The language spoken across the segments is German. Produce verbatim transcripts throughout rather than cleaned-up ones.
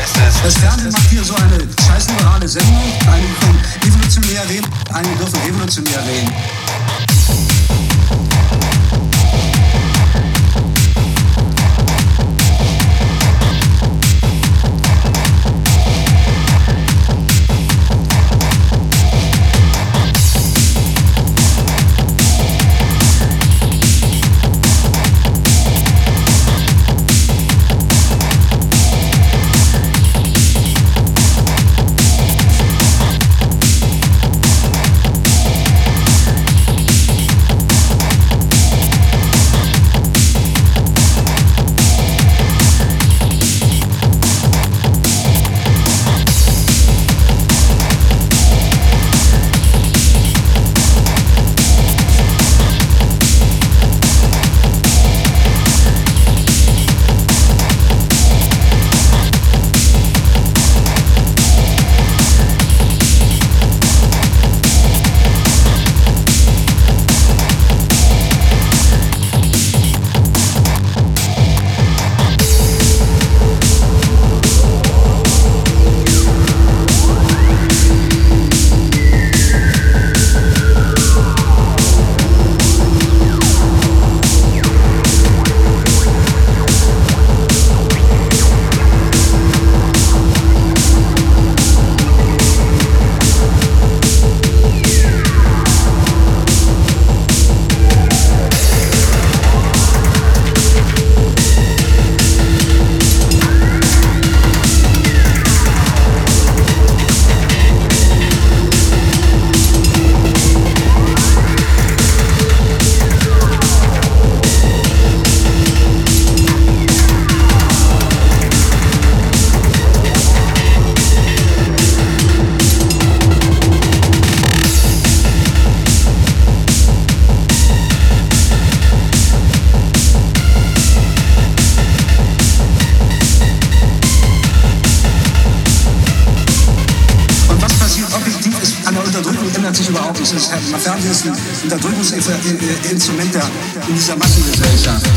Das Fernsehen macht hier so eine scheißliberale Sendung. Einige können evolutionär reden, einige dürfen revolutionär reden. Fernsehen ist ein Unterdrückungsinstrument in dieser Massengesellschaft.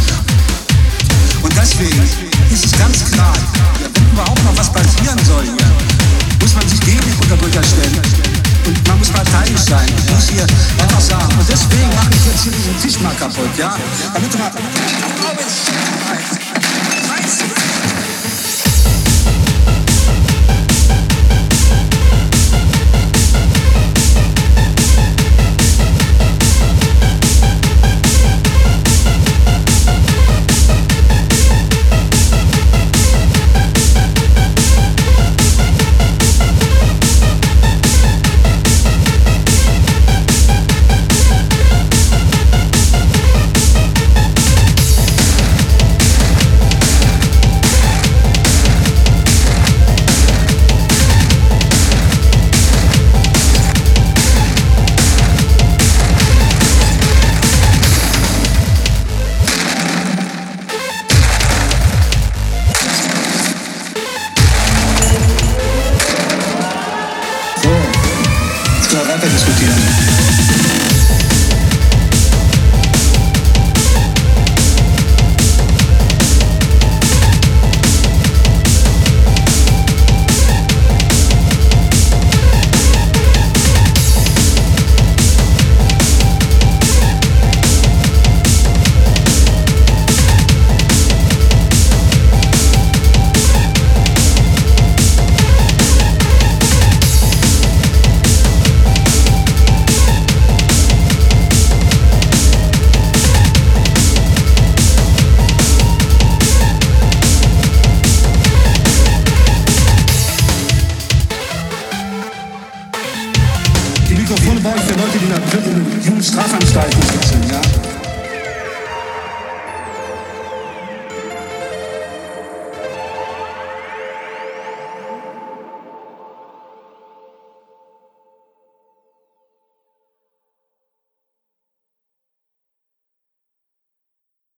Und deswegen ist es ganz klar, wenn überhaupt noch was passieren soll hier, muss man sich gegen den Unterdrücker stellen. Und man muss parteiisch sein. Ich muss hier einfach sagen. Und deswegen mache ich jetzt hier diesen Tisch mal kaputt, ja? Damit du mal... Weiter diskutieren. Die Mikrofone baue ich für Leute, die in der Jugendstrafanstalten sitzen, ja.